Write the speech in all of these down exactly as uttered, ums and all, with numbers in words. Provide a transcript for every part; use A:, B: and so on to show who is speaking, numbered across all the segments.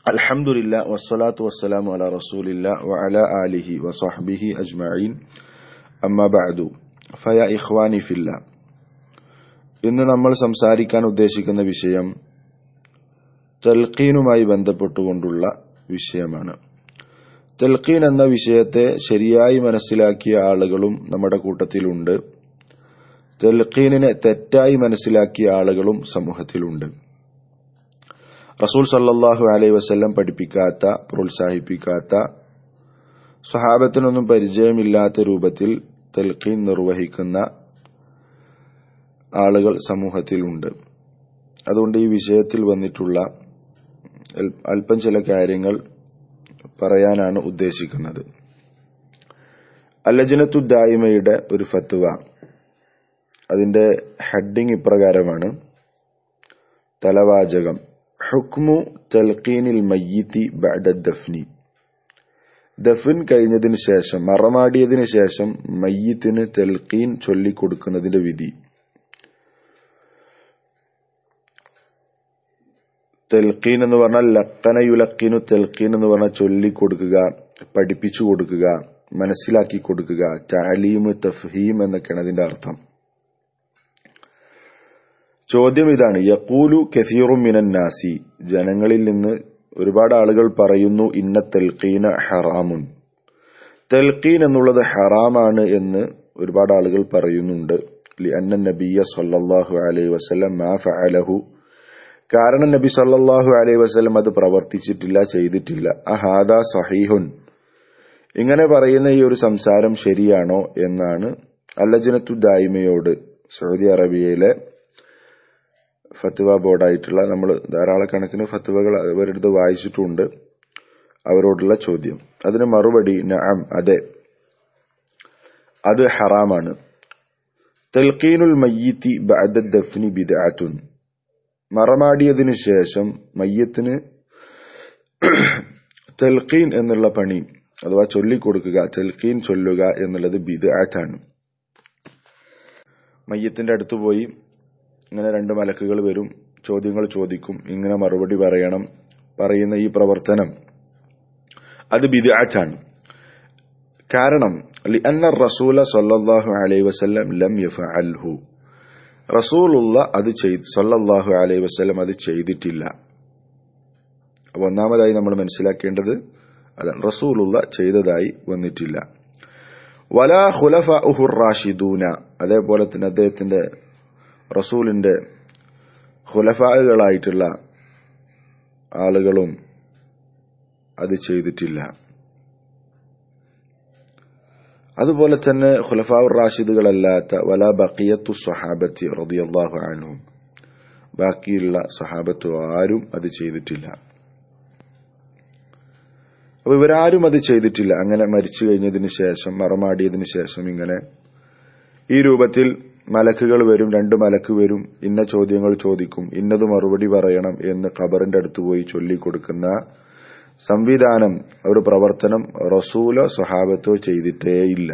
A: അൽഹംദുലില്ലാ വസ്സലാത്തു വസ്സലാമു അലാ റസൂലില്ലാ വഅലാ ആലിഹി വസഹ്ബിഹി അജ്മഈൻ. അമ്മാ ബഅദു. ഫയാ ഇഖ്വാനി ഫില്ലാ. ഇന്ന് നമ്മൾ സംസാരിക്കാൻ ഉദ്ദേശിക്കുന്ന വിഷയം തൽഖീനുമായി ബന്ധപ്പെട്ടുകൊണ്ടുള്ള വിഷയമാണ്. തൽഖീൻ എന്ന വിഷയത്തെ ശരിയായി മനസ്സിലാക്കിയ ആളുകളും നമ്മുടെ കൂട്ടത്തിലുണ്ട്. തൽഖീനിനെ തെറ്റായി മനസ്സിലാക്കിയ ആളുകളും സമൂഹത്തിലുണ്ട്. റസൂൽ സല്ലല്ലാഹു അലൈഹി വസല്ലം പഠിപ്പിക്കാത്ത, പ്രോത്സാഹിപ്പിക്കാത്ത, സ്വഹാബത്തിനൊന്നും പരിചയമില്ലാത്ത രൂപത്തിൽ തൽഖീൻ നിർവഹിക്കുന്ന ആളുകൾ സമൂഹത്തിലുണ്ട്. അതുകൊണ്ട് ഈ വിഷയത്തിൽ വന്നിട്ടുള്ള അല്പം ചില കാര്യങ്ങൾ പറയാനാണ് ഉദ്ദേശിക്കുന്നത്. അൽ-ലജ്നത്തു ദായിമയുടെ ഒരു ഫത്വ, അതിന്റെ ഹെഡിങ് ഇപ്രകാരമാണ്: തലവാചകം, ഹുക്മു തൽഖീനിൽ മയ്യിത്തി ബഅദ ദഫ്നി. ദഫൻ കഴിഞ്ഞതിന് ശേഷം, മറമാടിയതിനു ശേഷം മയ്യിത്തിന് തൽഖീൻ ചൊല്ലിക്കൊടുക്കുന്നതിന്റെ വിധി. തൽഖീൻ എന്ന് പറഞ്ഞാൽ ലഖന യുലഖിനു തൽഖീൻ എന്ന് പറഞ്ഞാൽ ചൊല്ലിക്കൊടുക്കുക, പഠിപ്പിച്ചു കൊടുക്കുക, മനസ്സിലാക്കി കൊടുക്കുക. തഅലീം, തഫ്ഹീം എന്നൊക്കെയാണ് അതിന്റെ അർത്ഥം. ചോദ്യം ഇതാണ്: യഖൂലു കസീറും മിനൻ നാസി. ജനങ്ങളിൽ നിന്ന് ഒരുപാട് ആളുകൾ പറയുന്നു, ഇന്ന തൽഖീന ഹറാമുൻ. തൽഖീൻ എന്നുള്ളത് ഹറാമാണ് എന്ന് ഒരുപാട് ആളുകൾ പറയുന്നുണ്ട്. ലിഅന്ന നബിയ സല്ലല്ലാഹു അലൈഹി വസല്ലം മാ ഫഅലഹു. കാരണം നബി സല്ലല്ലാഹു അലൈഹി വസല്ലം അത് പ്രവർത്തിച്ചിട്ടില്ല, ചെയ്തിട്ടില്ല. അഹാദാ സഹീഹുൻ. ഇങ്ങനെ പറയുന്ന ഈ ഒരു സംസാരം ശരിയാണോ എന്നാണ് അൽ-ലജ്നത്തു ദായിമയോട്, സൗദി അറേബ്യയിലെ ഫത്വ ബോർഡായിട്ടുള്ള, നമ്മൾ ധാരാളക്കണക്കിന് ഫത്വകൾ അവരെടുത്ത് വായിച്ചിട്ടുണ്ട്, അവരോടുള്ള ചോദ്യം. അതിന് മറുപടി നഅം, അതെ, അത് ഹറാമാണ്. തൽഖീനുൽ മയ്യിത്തി ബഅദ ദഫ്നി ബിദ്അത്തുൻ. മറമാടിയതിനു ശേഷം മയ്യത്തിന് തൽഖീൻ എന്നുള്ള പണി അഥവാ ചൊല്ലിക്കൊടുക്കുക, തൽഖീൻ ചൊല്ലുക എന്നുള്ളത് ബിദ്അത്താണ്. മയ്യത്തിന്റെ അടുത്ത് പോയി ഇങ്ങനെ രണ്ട് മലക്കുകൾ വരും, ചോദ്യങ്ങൾ ചോദിക്കും, ഇങ്ങനെ മറുപടി പറയണം. പറയുന്ന ഈ പ്രവർത്തനം അത് ബിദ്അത്താണ്. കാരണം ലിഅന്ന റസൂല സല്ലല്ലാഹു അലൈഹി വസല്ലം ലം യഫഅൽഹു. റസൂലുള്ള അത് ചെയ്ത് സല്ലല്ലാഹു അലൈഹി വസല്ലം അത് ചെയ്തിട്ടില്ല. അപ്പോൾ ഒന്നാമതായി നമ്മൾ മനസ്സിലാക്കേണ്ടത് അതാണ്, റസൂലുള്ള ചെയ്തതായി വന്നിട്ടില്ല. വലാ ഖുലഫാഉഹു റാഷിദൂന. അതേപോലെ തന്നെ അദ്ദേഹത്തിന്റെ റസൂലിന്റെ ഖുലഫാകളായിട്ടുള്ള ആളുകളും അത് ചെയ്തിട്ടില്ല. അതുപോലെ തന്നെ ഖുലഫാഉർ റാഷിദുകളല്ലാത്ത വലാ ബഖിയത്തു സ്വഹാബത്തി റളിയല്ലാഹു അൻഹും, ബാക്കിയുള്ള സ്വഹാബത്ത് ആരും അത് ചെയ്തിട്ടില്ല. അപ്പൊ ഇവരാരും അത് ചെയ്തിട്ടില്ല. അങ്ങനെ മരിച്ചു കഴിഞ്ഞതിന് ശേഷം, മറമാടിയതിനു ശേഷം ഇങ്ങനെ ഈ രൂപത്തിൽ മലക്കുകൾ വരും, രണ്ട് മലക്ക് വരും, ഇന്ന ചോദ്യങ്ങൾ ചോദിക്കും, ഇന്നത് മറുപടി പറയണം എന്ന് ഖബറിന്റെ അടുത്ത് പോയി ചൊല്ലിക്കൊടുക്കുന്ന സംവിധാനം, ഒരു പ്രവർത്തനം റസൂലോ സ്വഹാബത്തോ ചെയ്തിട്ടേയില്ല.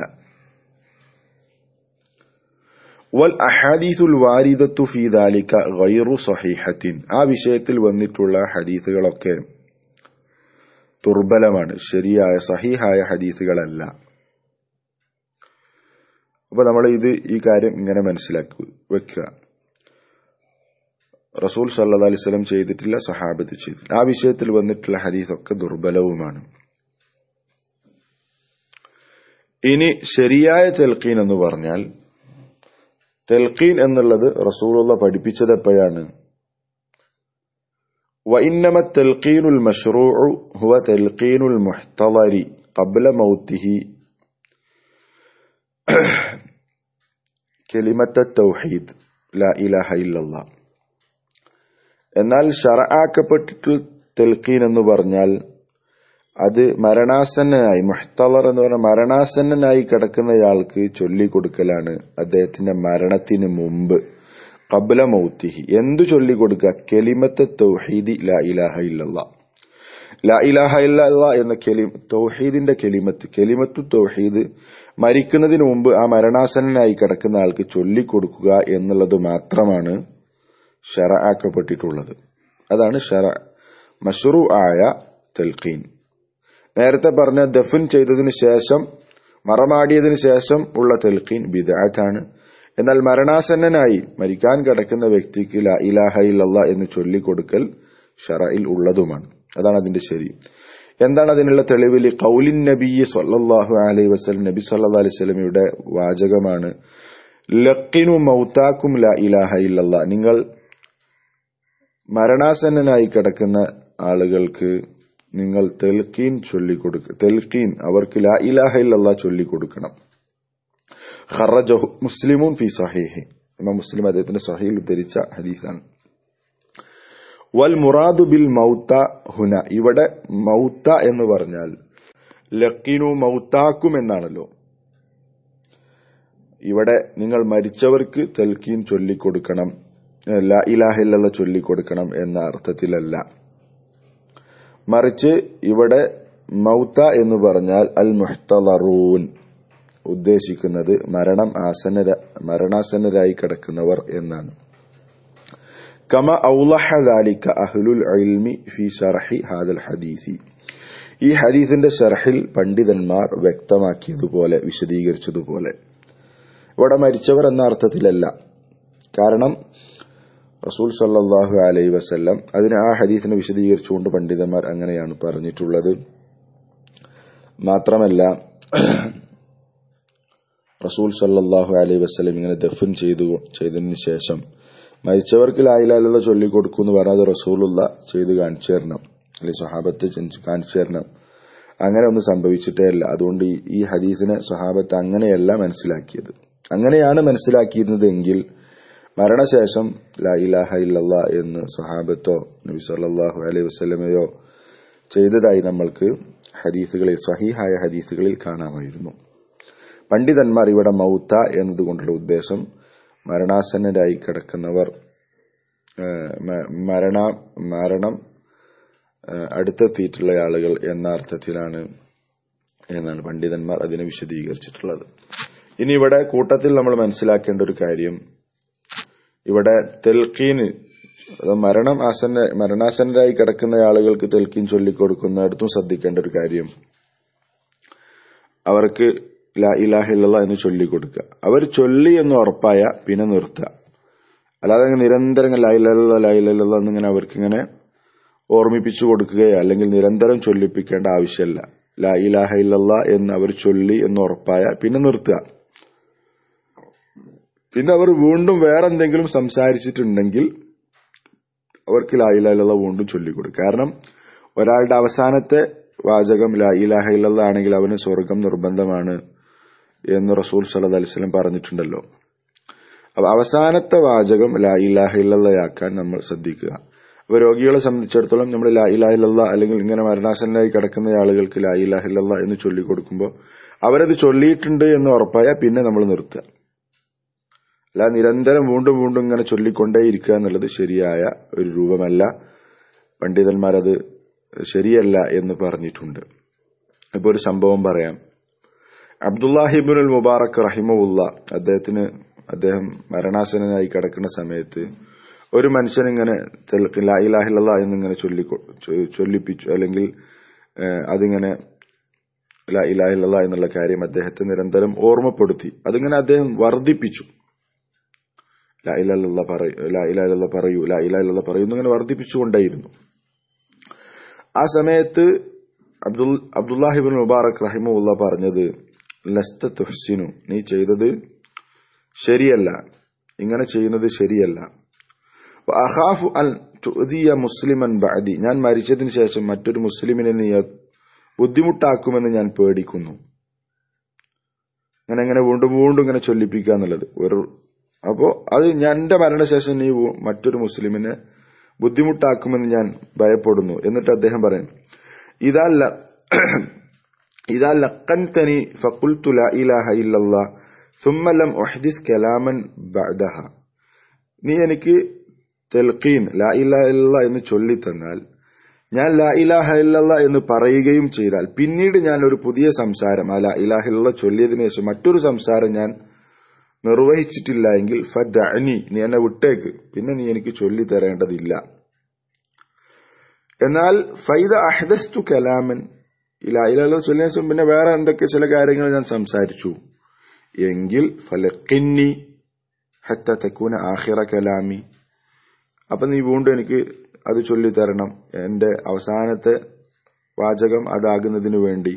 A: വൽ അഹാദീസുൽ വാരിദത്തു ഫീ ദാലിക ഗൈറു സ്വഹീഹത്തിൻ. ആ വിഷയത്തിൽ വന്നിട്ടുള്ള ഹദീസുകളൊക്കെ ദുർബലമാണ്, ശരിയായ സഹീഹായ ഹദീസുകളല്ല. അപ്പൊ നമ്മൾ ഇത് ഈ കാര്യം ഇങ്ങനെ മനസ്സിലാക്കി വെക്കുക. റസൂൽ സല്ലല്ലാഹു അലൈഹി വസല്ലം ചെയ്തിട്ടില്ല, സഹാബത്ത് ചെയ്തിട്ടില്ല. ആ വിഷയത്തിൽ വന്നിട്ടുള്ള ഹദീസൊക്കെ ദുർബലവുമാണ്. ഇനി ശരിയായ തൽഖീൻ എന്ന് പറഞ്ഞാൽ, തൽഖീൻ എന്നുള്ളത് റസൂലുള്ള പഠിപ്പിച്ചത് എപ്പോഴാണ്? വഇന്നമ തൽഖീനുൽ മശ്റൂഉ ഹുവ തൽഖീനുൽ മുഹ്തളരി ഖബ്ല മൗതിഹി കലിമത്ത തൗഹീദ് ലാ ഇലാഹ ഇല്ലല്ലാഹ്. എന്നാൽ ശറആക്കപ്പെട്ടിട്ടുള്ള തൽഖീൻ എന്ന് പറഞ്ഞാൽ അത് മരണാസന്നനായി, മുഹ്തളർ എന്ന് പറഞ്ഞാൽ മരണാസന്നനായി കിടക്കുന്നയാൾക്ക് ചൊല്ലിക്കൊടുക്കലാണ് അദ്ദേഹത്തിന്റെ മരണത്തിന് മുമ്പ്. ഖബ്ല മൗതിഹി എന്തു ചൊല്ലിക്കൊടുക്കുക? കലിമത്ത് തൗഹീദി ലാ ഇലാഹ ഇല്ലല്ലാഹ്. ലാ ഇലാഹ ഇല്ലല്ലാഹ് എന്ന കലിമ, തൗഹീദിന്റെ കലിമത്ത്, കലിമത്തു തൗഹീദ് മരിക്കുന്നതിന് മുമ്പ് ആ മരണാസന്നനായി കിടക്കുന്ന ആൾക്ക് ചൊല്ലിക്കൊടുക്കുക എന്നുള്ളത് മാത്രമാണ് ശറആക്കപ്പെട്ടിട്ടുള്ളത്. അതാണ് ശറ. മശ്റൂ ആയ തൽഖീൻ. നേരത്തെ പറഞ്ഞ ദഫൻ ചെയ്തതിനു ശേഷം മറമാടിയതിനു ശേഷം ഉള്ള തൽഖീൻ ബിദ്അത്താണ്. എന്നാൽ മരണാസന്നനായി മരിക്കാൻ കിടക്കുന്ന വ്യക്തിക്ക് ലാ ഇലാഹ ഇല്ലല്ലാഹ് എന്ന് ചൊല്ലിക്കൊടുക്കൽ ശറഇൽ ഉള്ളതുമാണ്. അതാണ് അതിന്റെ ശരി. എന്താണ് അതിനുള്ള തെളിവ്? ഖൗലിൻ നബി സ്വല്ലല്ലാഹു അലൈഹി വസല്ലം, നബി സല്ലല്ലാഹു അലൈഹി വസല്ലമയുടെ വാചകമാണ്, ലഖിനു മൗതാക്കും ലാ ഇലാഹ ഇല്ലല്ലാഹ്, നിങ്ങൾ മരണാസന്നനായി കിടക്കുന്ന ആളുകൾക്ക് നിങ്ങൾ തൽഖീൻ ചൊല്ലിക്കൊടുക്കുക, തൽഖീൻ അവർക്ക് ലാ ഇലാഹ ഇല്ലല്ലാഹ് ചൊല്ലിക്കൊടുക്കണം. ഖറജഹു മുസ്ലിമുൻ ഫി സഹീഹി, ഇമാം മുസ്ലിം അദ്ദേഹത്തിന്റെ സഹീഹിൽ ഉദ്ധരിച്ച ഹദീസാണ്. വൽ മുറാദു ബിൽ മൗത ഹുന, ഇവിടെ മൗത എന്ന് പറഞ്ഞാൽ ലഖിനു മൗതാക്കും എന്നാണല്ലോ. ഇവിടെ നിങ്ങൾ മരിച്ചവർക്ക് തൽഖീൻ ചൊല്ലിക്കൊടുക്കണം, ലാ ഇലാഹ ഇല്ലല്ലാഹ് ചൊല്ലിക്കൊടുക്കണം എന്ന അർത്ഥത്തിലല്ല. മറിച്ച് ഇവിടെ മൗത എന്ന് പറഞ്ഞാൽ അൽ മുഹ്തളറൂൻ, ഉദ്ദേശിക്കുന്നത് മരണം ആസന്ന മരണാസന്നരായി കിടക്കുന്നവർ എന്നാണ്. കമ ഔളഹ ദാലിക അഹ്ലുൽ ഇൽമി ഫി ശർഹി ഹാദൽ ഹദീസി, ഈ ഹദീസിന്റെ ശർഹിൽ പണ്ഡിതന്മാർ വ്യക്തമാക്കിയതുപോലെ, വിശദീകരിച്ചതുപോലെ. ഇവിടെ മരിച്ചവർ എന്ന അർത്ഥത്തിലല്ല. കാരണം റസൂൽ സല്ലല്ലാഹു അലൈഹി വസല്ലം അതിന് ആ ഹദീസിനെ വിശദീകരിച്ചുകൊണ്ട് പണ്ഡിതന്മാർ അങ്ങനെയാണ് പറഞ്ഞിട്ടുള്ളത്. മാത്രമല്ല റസൂൽ സല്ലല്ലാഹു അലൈഹി വസല്ലം ഇങ്ങനെ ദഫൻ ചെയ്തു ചെയ്തതിനു ശേഷം മരിച്ചവർക്ക് ലാ ഇലാഹ ഇല്ലല്ലാഹ് ചൊല്ലിക്കൊടുക്കും എന്ന് പറഞ്ഞാൽ റസൂലുള്ള ചെയ്ത് കാണിച്ചു തരണം, അല്ലെങ്കിൽ സ്വഹാബത്ത് കാണിച്ചു തരണം. അങ്ങനെ ഒന്നും സംഭവിച്ചിട്ടേ അല്ല. അതുകൊണ്ട് ഈ ഹദീസിനെ സ്വഹാബത്ത് അങ്ങനെയല്ല മനസ്സിലാക്കിയത്. അങ്ങനെയാണ് മനസ്സിലാക്കിയിരുന്നത് എങ്കിൽ മരണശേഷം ലാ ഇലാഹ ഇല്ലല്ലാഹ് എന്ന് സ്വഹാബത്തോ നബി സല്ലല്ലാഹു അലൈഹി വസല്ലമയോ ചെയ്തതായി നമ്മൾക്ക് ഹദീസുകളിൽ, സ്വഹീഹായ ഹദീസുകളിൽ കാണാമായിരുന്നു. പണ്ഡിതന്മാർ ഇവിടെ മൗത എന്നതുകൊണ്ടുള്ള ഉദ്ദേശം മരണാസന്നരായി കിടക്കുന്നവർ, മരണ മരണം അടുത്തെത്തിയിട്ടുള്ള ആളുകൾ എന്ന അർത്ഥത്തിലാണ് എന്നാണ് പണ്ഡിതന്മാർ അതിനെ വിശദീകരിച്ചിട്ടുള്ളത്. ഇനി ഇവിടെ കൂട്ടത്തിൽ നമ്മൾ മനസ്സിലാക്കേണ്ട ഒരു കാര്യം, ഇവിടെ തെൽഖീന് മരണം ആസന്ന മരണാസന്നരായി കിടക്കുന്ന ആളുകൾക്ക് തെൽഖീൻ ചൊല്ലിക്കൊടുക്കുന്നിടത്തും ശ്രദ്ധിക്കേണ്ട ഒരു കാര്യം, അവർക്ക് ലാ ഇലാഹ ഇല്ലല്ലാഹ് എന്ന് ചൊല്ലിക്കൊടുക്കുക. അവർ ചൊല്ലി എന്ന് ഉറപ്പായ പിന്നെ നിർത്തുക. അല്ലാതെ നിരന്തരം ലാ ഇലാഹ ഇല്ലല്ലാഹ് ലാ ഇലാഹ ഇല്ലല്ലാഹ് എന്നിങ്ങനെ അവർക്കിങ്ങനെ ഓർമ്മിപ്പിച്ചു കൊടുക്കുകയോ അല്ലെങ്കിൽ നിരന്തരം ചൊല്ലിപ്പിക്കേണ്ട ആവശ്യമില്ല. ലാ ഇലാഹ ഇല്ലല്ലാഹ് എന്ന് അവർ ചൊല്ലി എന്ന് ഉറപ്പായ പിന്നെ നിർത്തുക. പിന്നെ അവർ വീണ്ടും വേറെന്തെങ്കിലും സംസാരിച്ചിട്ടുണ്ടെങ്കിൽ അവർക്ക് ലാ ഇലാഹ ഇല്ലല്ലാഹ് വീണ്ടും ചൊല്ലിക്കൊടുക്കുക. കാരണം ഒരാളുടെ അവസാനത്തെ വാചകം ലാ ഇലാഹ ഇല്ലല്ലാഹ് ആണെങ്കിൽ അവന് സ്വർഗം നിർബന്ധമാണ് എന്ന് റസൂൽ സല്ലല്ലാഹു അലൈഹി വസല്ലം പറഞ്ഞിട്ടുണ്ടല്ലോ. അപ്പൊ അവസാനത്തെ വാചകം ലാ ഇലാഹ ഇല്ലല്ലാഹ് ആക്കാൻ നമ്മൾ ശ്രദ്ധിക്കുക. അപ്പൊ രോഗികളെ സംബന്ധിച്ചിടത്തോളം നമ്മൾ ലാ ഇലാഹ ഇല്ലല്ലാഹ് അല്ലെങ്കിൽ ഇങ്ങനെ മരണാസന്നരായി കിടക്കുന്ന ആളുകൾക്ക് ലാ ഇലാഹ ഇല്ലല്ലാഹ് എന്ന് ചൊല്ലിക്കൊടുക്കുമ്പോൾ അവരത് ചൊല്ലിയിട്ടുണ്ട് എന്ന് ഉറപ്പായ പിന്നെ നമ്മൾ നിർത്തുക. അല്ല നിരന്തരം വീണ്ടും വീണ്ടും ഇങ്ങനെ ചൊല്ലിക്കൊണ്ടേയിരിക്കുക എന്നുള്ളത് ശരിയായ ഒരു രൂപമല്ല. പണ്ഡിതന്മാരത് ശരിയല്ല എന്ന് പറഞ്ഞിട്ടുണ്ട്. ഇപ്പൊ ഒരു സംഭവം പറയാം. അബ്ദുല്ലാഹി ഇബ്നുൽ മുബാറക് റഹിമഹുല്ലാ, അദ്ദേഹത്തിന് അദ്ദേഹം മരണാസന്നനായി കിടക്കുന്ന സമയത്ത് ഒരു മനുഷ്യൻ ഇങ്ങനെ ലാ ഇലാഹ ഇല്ലല്ലാഹ് എന്നിങ്ങനെ ചൊല്ലി ചൊല്ലിപ്പിച്ചു അല്ലെങ്കിൽ അതിങ്ങനെ ലാ ഇലാഹ ഇല്ലല്ലാഹ് എന്നുള്ള കാര്യം അദ്ദേഹത്തെ നിരന്തരം ഓർമ്മപ്പെടുത്തി. അതിങ്ങനെ അദ്ദേഹം വർദ്ധിപ്പിച്ചു. ലാ ഇലാഹ ഇല്ലല്ലാഹ് പറയൂ, ലാ ഇലാഹ ഇല്ലല്ലാഹ് പറയൂ, ലാ ഇലാഹ ഇല്ലല്ലാഹ് പറയൂ എന്നിങ്ങനെ വർദ്ധിപ്പിച്ചുകൊണ്ടേയിരുന്നു. ആ സമയത്ത് അബ്ദുൽ അബ്ദുല്ലാഹി ഇബ്നുൽ മുബാറക് റഹിമഹുല്ലാ പറഞ്ഞത്, ലസ്ത തുഹ്സിനു, നീ ചെയ്തത് ശരിയല്ല, ഇങ്ങനെ ചെയ്യുന്നത് ശരിയല്ല. അഖാഫു അൻ തുഅദിയ മുസ്ലിമൻ ബഅദി, ഞാൻ മരിച്ചതിന് ശേഷം മറ്റൊരു മുസ്ലിമിനെ നീ ബുദ്ധിമുട്ടാക്കുമെന്ന് ഞാൻ പേടിക്കുന്നു. അങ്ങനെ അങ്ങനെ വീണ്ടും വീണ്ടും ഇങ്ങനെ ചൊല്ലിപ്പിക്കുക എന്നുള്ളത് ഒരു അപ്പോ അത് ഞാൻ എന്റെ മരണശേഷം നീ മറ്റൊരു മുസ്ലിമിനെ ബുദ്ധിമുട്ടാക്കുമെന്ന് ഞാൻ ഭയപ്പെടുന്നു. എന്നിട്ട് അദ്ദേഹം പറയും, ഇതല്ല ഇതാ ലഖൻതനി ഫഖുൽതു ലാ ഇലാഹ ഇല്ലല്ലാഹ് സുമ്മ ലം ഉഹ്ദിസ് കലാമൻ ബഅദഹ, നീ എനിക്ക് തൽഖീൻ ലാ ഇലാഹ ഇല്ലല്ലാഹ് എന്ന് ചൊല്ലി തന്നാൽ ഞാൻ ലാ ഇലാഹ ഇല്ലല്ലാഹ് എന്ന് പറയുകയും ചെയ്താൽ പിന്നീട് ഞാൻ ഒരു പുതിയ സംസാരം ആ ലാ ഇലാഹ ഇല്ലല്ലാഹ് ചൊല്ലിയതിനു ശേഷം മറ്റൊരു സംസാരം ഞാൻ നിർവഹിച്ചിട്ടില്ല എങ്കിൽ ഫദ്അനി, നീ എന്നെ വിട്ടേക്ക്, പിന്നെ നീ എനിക്ക് ചൊല്ലി തരേണ്ടതില്ല. എന്നാൽ ഫൈദ അഹ്ദസ്തു കലാമൻ ലാ ഇലാഹ ഇല്ലല്ലാഹ് ചൊല്ലിയ ശേഷം പിന്നെ വേറെ എന്തൊക്കെ ചില കാര്യങ്ങൾ ഞാൻ സംസാരിച്ചു എങ്കിൽ ഫലഖിന്നി ഹത്ത തകൂന ആഖിറ കലാമി, അപ്പൊ നീ വീണ്ടും എനിക്ക് അത് ചൊല്ലിത്തരണം, എന്റെ അവസാനത്തെ വാചകം അതാകുന്നതിന് വേണ്ടി.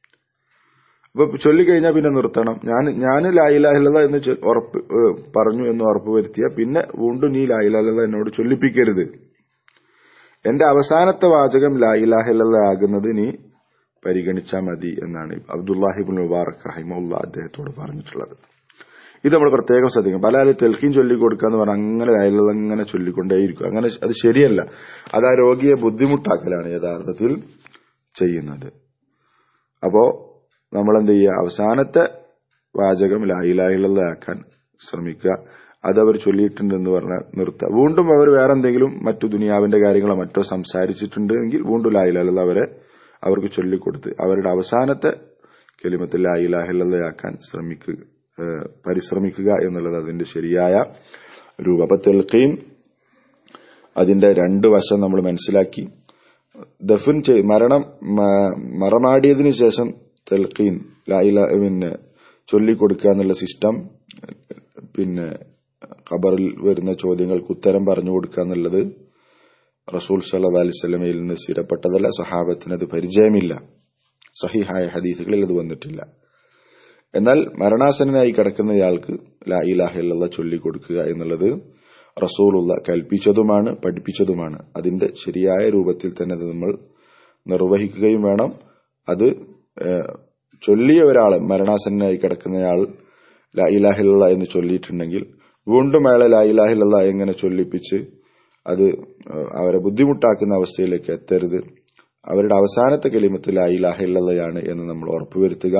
A: അപ്പൊ ചൊല്ലിക്കഴിഞ്ഞാൽ പിന്നെ നിർത്തണം. ഞാൻ ഞാൻ ലാ ഇലാഹ ഇല്ലല്ലാഹ് എന്ന് ഉറപ്പ് പറഞ്ഞു എന്ന് ഉറപ്പ് വരുത്തിയ പിന്നെ വീണ്ടും നീ ലാ ഇലാഹ ഇല്ലല്ലാഹ് എന്നോട് ചൊല്ലിപ്പിക്കരുത്. എന്റെ അവസാനത്തെ വാചകം ലാ ഇലാഹ ഇല്ലല്ലാഹ് ആകുന്നത് നീ പരിഗണിച്ചാൽ മതി എന്നാണ് അബ്ദുല്ലാഹി ഇബ്നു മുബാറക് റഹിമഹുല്ലാഹ് അദ്ദേഹത്തോട് പറഞ്ഞിട്ടുള്ളത്. ഇത് നമ്മൾ പ്രത്യേകം ശ്രദ്ധിക്കും. പല ആളും തെൽക്കീൻ ചൊല്ലിക്കൊടുക്കാന്ന് പറഞ്ഞാൽ അങ്ങനെ ലാ ഇലാഹ ഇല്ലല്ലാഹ് അങ്ങനെ ചൊല്ലിക്കൊണ്ടേയിരിക്കും. അങ്ങനെ അത് ശരിയല്ല. അത് ആ രോഗിയെ ബുദ്ധിമുട്ടാക്കലാണ് യഥാർത്ഥത്തിൽ ചെയ്യുന്നത്. അപ്പോ നമ്മൾ എന്ത് ചെയ്യുക, അവസാനത്തെ വാചകം ലാ ഇലാഹ ഇല്ലല്ലാഹ് ആക്കാൻ ശ്രമിക്കുക. അതവർ ചൊല്ലിയിട്ടുണ്ടെന്ന് പറഞ്ഞാൽ നിർത്തുക. വീണ്ടും അവർ വേറെ എന്തെങ്കിലും മറ്റു ദുനിയാവിന്റെ കാര്യങ്ങളോ മറ്റോ സംസാരിച്ചിട്ടുണ്ടെങ്കിൽ വീണ്ടും ലാ ഇലാഹ ഇല്ലല്ലാഹ് അവരെ അവർക്ക് ചൊല്ലിക്കൊടുത്ത് അവരുടെ അവസാനത്തെ കലിമത്ത് ലാ ഇലാഹ ഇല്ലല്ലാഹ് ആക്കാൻ ശ്രമിക്കുക പരിശ്രമിക്കുക എന്നുള്ളത് അതിന്റെ ശരിയായ രൂപം. അപ്പൊ തെൽഖീൻ അതിന്റെ രണ്ട് വശം നമ്മൾ മനസ്സിലാക്കി. ദഫൻ ചെയ് മരണം മറമാടിയതിനു ശേഷം തെൽഖീൻ ലാ ഇലാഹ പിന്നെ ചൊല്ലിക്കൊടുക്കുക എന്നുള്ള സിസ്റ്റം, പിന്നെ ഖബറിൽ വരുന്ന ചോദ്യങ്ങൾക്ക് ഉത്തരം പറഞ്ഞു കൊടുക്കുക എന്നുള്ളത് റസൂൽ സല്ലല്ലാഹു അലൈഹി വസല്ലമയിൽ നിന്ന് സ്ഥിരപ്പെട്ടതല്ല. സഹാബത്തിന് അത് പരിചയമില്ല. സഹീഹായ ഹദീസുകളിൽ അത് വന്നിട്ടില്ല. എന്നാൽ മരണാസന്നനായി കിടക്കുന്നയാൾക്ക് ലാ ഇലാഹ ഇല്ലല്ലാഹ് ചൊല്ലിക്കൊടുക്കുക എന്നുള്ളത് റസൂലുള്ള കൽപ്പിച്ചതുമാണ്, പഠിപ്പിച്ചതുമാണ്. അതിന്റെ ശരിയായ രൂപത്തിൽ തന്നെ അത് നമ്മൾ നിർവഹിക്കുകയും വേണം. അത് ചൊല്ലിയ ഒരാൾ, മരണാസന്നനായി കിടക്കുന്നയാൾ ലാ ഇലാഹ ഇല്ലല്ലാഹ് എന്ന് ചൊല്ലിയിട്ടുണ്ടെങ്കിൽ വീണ്ടും അയാളെ ലാ ഇലാഹ ഇല്ലല്ലാഹ് എങ്ങനെ ചൊല്ലിപ്പിച്ച് അത് അവരെ ബുദ്ധിമുട്ടാക്കുന്ന അവസ്ഥയിലേക്ക് എത്തരുത്. അവരുടെ അവസാനത്തെ കലിമത്ത് ലാ ഇലാഹ ഇല്ലല്ലാഹ് ആണ് എന്ന് നമ്മൾ ഉറപ്പുവരുത്തുക.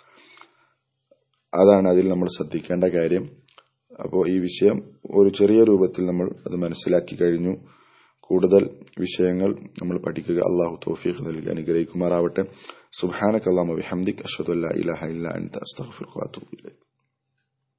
A: അതാണ് അതിൽ നമ്മൾ ശ്രദ്ധിക്കേണ്ട കാര്യം. അപ്പോൾ ഈ വിഷയം ഒരു ചെറിയ രൂപത്തിൽ നമ്മൾ അത് മനസ്സിലാക്കി കഴിഞ്ഞു. കൂടുതൽ വിഷയങ്ങൾ നമ്മൾ പഠിക്കുക. അല്ലാഹു തൗഫീഖ് നൽകി അനുഗ്രഹിക്കുമാറാവട്ടെ. സുബ്ഹാനക അല്ലാഹുമ്മ വബിഹംദിക അഷ്ഹദു അല്ലാ ഇലാഹ ഇല്ലാ അൻത അസ്തഗ്ഫിറുക വഅതൂബു ഇലൈക്.